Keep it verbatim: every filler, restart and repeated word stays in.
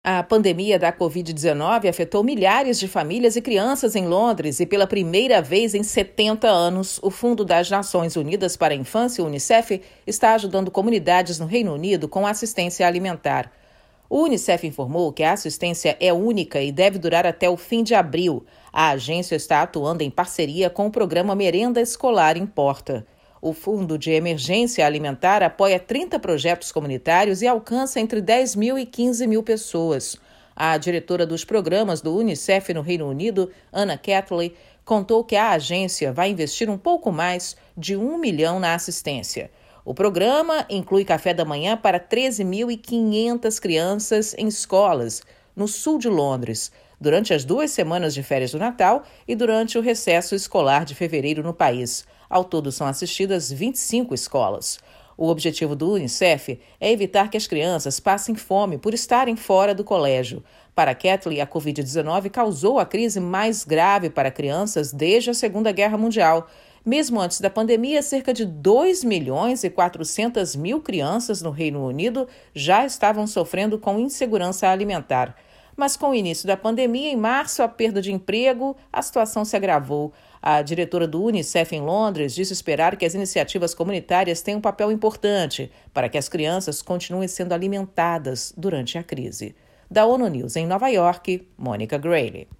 A pandemia da covid dezenove afetou milhares de famílias e crianças em Londres e, pela primeira vez em setenta anos, o Fundo das Nações Unidas para a Infância, o Unicef, está ajudando comunidades no Reino Unido com assistência alimentar. O Unicef informou que a assistência é única e deve durar até o fim de abril. A agência está atuando em parceria com o programa Merenda Escolar Importa. O Fundo de Emergência Alimentar apoia trinta projetos comunitários e alcança entre dez mil e quinze mil pessoas. A diretora dos programas do Unicef no Reino Unido, Anna Catley, contou que a agência vai investir um pouco mais de um milhão na assistência. O programa inclui café da manhã para treze mil e quinhentas crianças em escolas, no sul de Londres, durante as duas semanas de férias do Natal e durante o recesso escolar de fevereiro no país. Ao todo, são assistidas vinte e cinco escolas. O objetivo do Unicef é evitar que as crianças passem fome por estarem fora do colégio. Para Catley, a covid dezenove causou a crise mais grave para crianças desde a Segunda Guerra Mundial. Mesmo antes da pandemia, cerca de dois milhões e quatrocentas mil crianças no Reino Unido já estavam sofrendo com insegurança alimentar. Mas com o início da pandemia, em março, a perda de emprego, a situação se agravou. A diretora do Unicef em Londres disse esperar que as iniciativas comunitárias tenham um papel importante para que as crianças continuem sendo alimentadas durante a crise. Da ONU News em Nova York, Mônica Grayle.